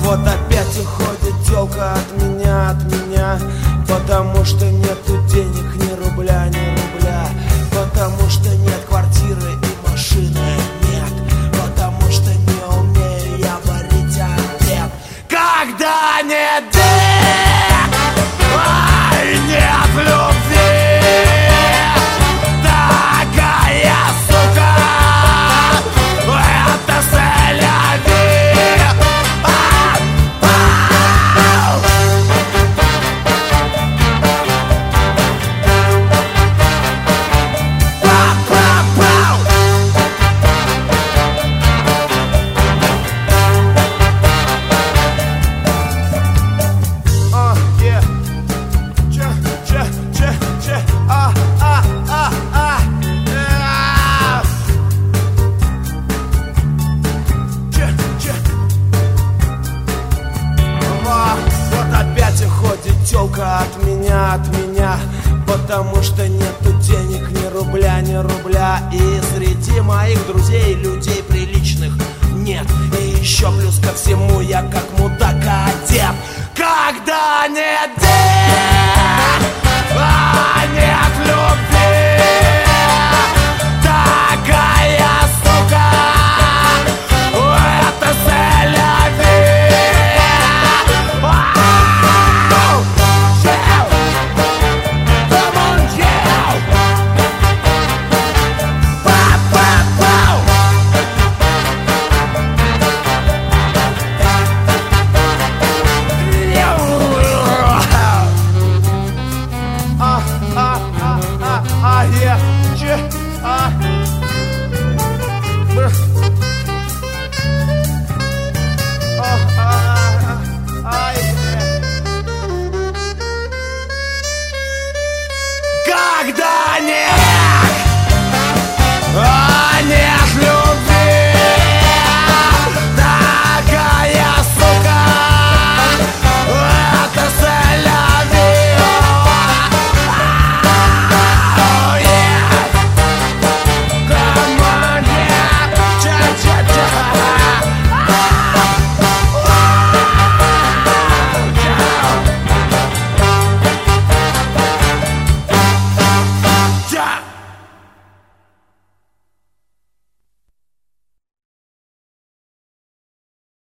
Вот опять уходит тёлка от меня, потому что нету денег ни рубля, ни рубля, потому что нет квартиры и машины нет, потому что не умею я варить обед. Когда нет денег, ай, нет любви, такая сука, это селяви. Тёлка от меня, потому что нету денег ни рубля, ни рубля. И среди моих друзей людей приличных нет. И еще плюс ко всему я как мудак одет. Когда нет денег, а нет любви.